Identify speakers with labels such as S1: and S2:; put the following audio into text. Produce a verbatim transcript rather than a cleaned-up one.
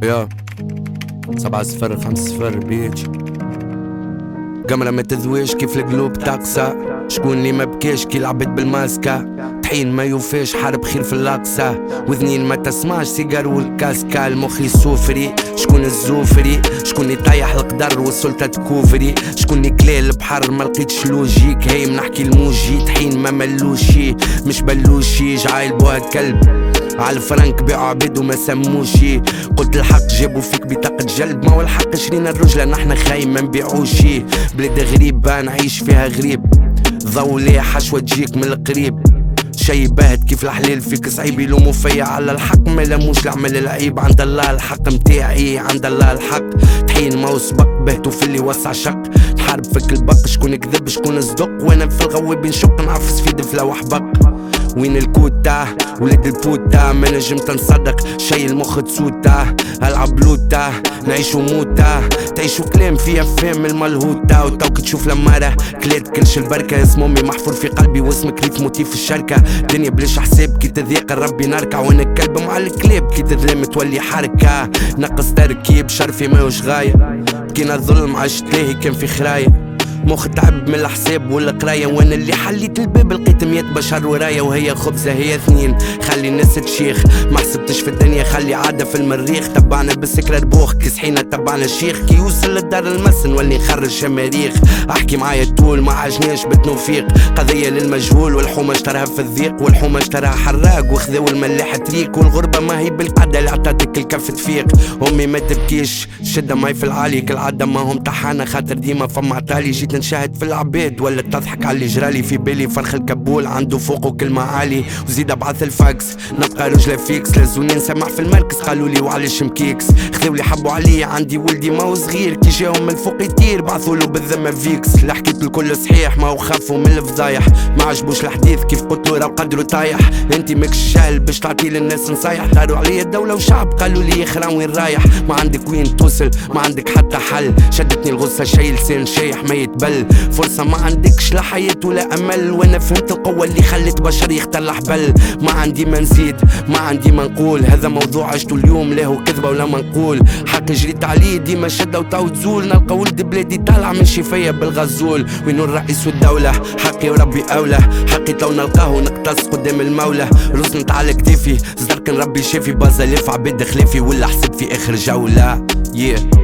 S1: يا سبعة صفر خمسة صفر بيتش قمرة ما تذويش كيف القلوب تقسى. شكون اللي ما بكيش كي لعبت بالماسكة. طحين ما يوفيش حارب خير في الأقصى. وذنين ما تسمعش سيجار والكاسكا. المخي سوفري شكون الزوفري. شكون اللي طايح القدر والسلطة تكوفري. شكون اللي كلي البحر ما لقيتش لوجيك. هاي نحكي الموجي طحين ما ملوشي مش بلوشي. جعايل بوها كلب على الفرنك بيعوا عبيد وما سموشي. قلت الحق جابوا فيك بطاقة جلب. ما هو الحق شرينا الرجلة نحنا خايم ما نبيعوشي. بلاد غريبة نعيش فيها غريب. ضو ليه حشوة تجيك من القريب. شي باهت كيف الحلال فيك صعيب. يلوموا فيا على الحق ما لموش العمل العيب. عند الله الحق متاعي عند الله الحق. طحين ما سبق بهتو في اللي وسع شق. نحارب فيك البق شكون كذب شكون صدق. وانا في الغوي بنشق نعفس في دفلة وحبق. وين الكوتا ولاد البوتا ما نجمت نصدق شي المخ تسوتا. العب لوتا نعيشو موتا. تعيشو كلام فيها فهم الملهوتا. وتوك تشوف لمارة كلات كلش البركة. اسم امي محفور في قلبي واسمك ريت موتي في الشركة. دنيا بلاش حساب كي تذيق ربي نركع. وانا الكلب مع الكلاب كي تظلم تولي حركة. نقص تركيب شرفي ماهوش غاية. كينا الظلم عاش تلاهي كان في خراية. مخ تعب من الحساب والقرايه. وانا اللي حليت الباب لقيت مية بشر ورايا. وهي خبزه هي اثنين خلي الناس تشيخ. ما حسبتش في الدنيا خلي عاده في المريخ. تبعنا بالسكره ربوخ كسحينا تبعنا الشيخ. كي يوصل للدار المس نولي نخرج شماريخ. احكي معايا الطول ما عجناش بالتوفيق. قضيه للمجهول والحومه اشتراها في الضيق. والحومه اشتراها حراق وخذاو الملاح تريك. والغربه ما هي بالقعده اللي عطاتك الكف تفيق. امي ما تبكيش شده ماي في العالي. كالعاده ما هم طحانه خاطر ديما فما عطالي. جيت نشاهد في العباد ولا تضحك على اللي جرالي. في بالي فرخ الكبول عنده فوقه كلمة عالي. وزيد ابعث الفاكس نبقى رجله فيكس. لازوني نسمع في المركز قالوا لي وعلاش مكيكس. خذولي حبوا عليا عندي ولدي ما هو صغير. كي جاهم من فوق يطير بعثوا له بالذمة فيكس. اللي حكيت الكل صحيح ما هو خافوا من الفضايح. ما عجبوش الحديث كيف قلتلو راه قدروا طايح. انتي ماكش شاهل باش تعطي للناس نصايح. داروا عليا الدولة وشعب قالوا لي يخرا وين رايح. ما عندك وين توصل ما عندك حتى حل. شدتني الغصة شي لسان شايح ما يتبل. فرصة ما عندكش لا حياة ولا أمل. وانا فهمت القوة اللي خلت بشر يختار الحبل. ما عندي ما نزيد ما عندي ما نقول. هذا موضوع عشتو اليوم لا هو كذبة ولا ما نقول. حق جريت عليه ديما شدة وتاو تزول. نلقى ولد بلادي طالع من شفاية بالغزول. وينو الرئيس والدولة حقي وربي أولى. حقي تو نلقاه نقتص قدام المولى. رزنت على كتافي زرك ربي شافي. بازا لف عباد خلافي ولا حسب في آخر جولة. yeah.